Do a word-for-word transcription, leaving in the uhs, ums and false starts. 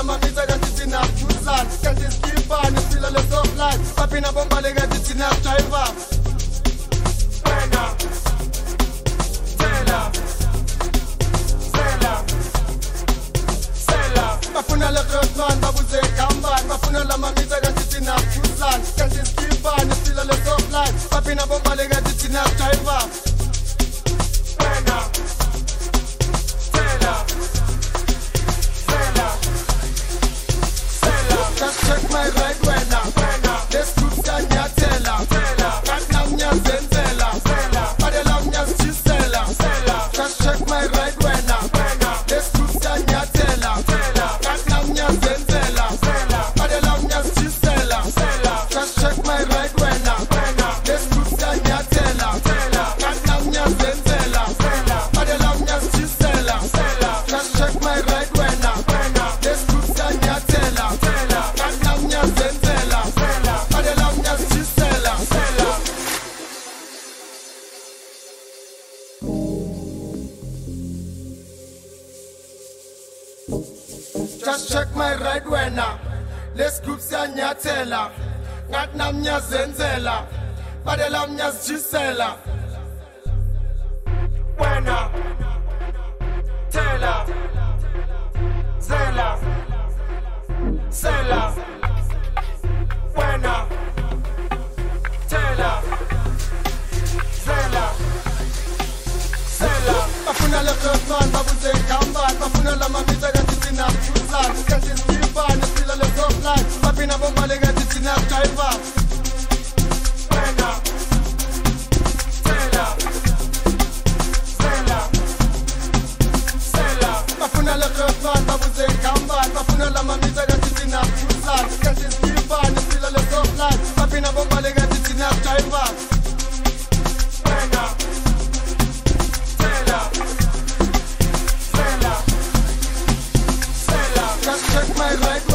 mamita kanti thina kuzana kanti skipane sila le soft life papina bombale kanti thina driver wena Sela Sela Sela bafuna le restaurant babuze kamban bafuna la mamita kanti thina kuzana kanti skipane sila le soft life papina bombale kanti thina driver wena Sela Sela Sela just check my right wena wena let's do Nyatela Sela Katnamnya Zenzela Sela Padelamnya Sela Sela just check my right wena wena let's do Nyatela Sela Katnamnya Zenzela Sela Padelamnya Sela Sela just check my right wena wena let's do Nyatela Sela Katnamnya Zenzela Sela Padelamnya Sela Sela just check my right wena wena let's do Nyatela Sela Katnamnya Zenzela Sela Padelamnya Sela Sela just check my right wena let's group Nyatela Katnamnya Zenzela Padelamnya Sela wena Tela Zela Sela wena Tela Zela Sela bafuna le restaurant babuze kamban bafuna la mamita kanti thina kuzana kanti skipane sila le soft life papina bombale kanti thina driver wena Tela Zela Sela bafuna le restaurant babuze kamban bafuna la mamita kanti thina kuzana kanti skipane sila le soft life papina bombale kanti thina driver wena Sela Sela Sela just check my right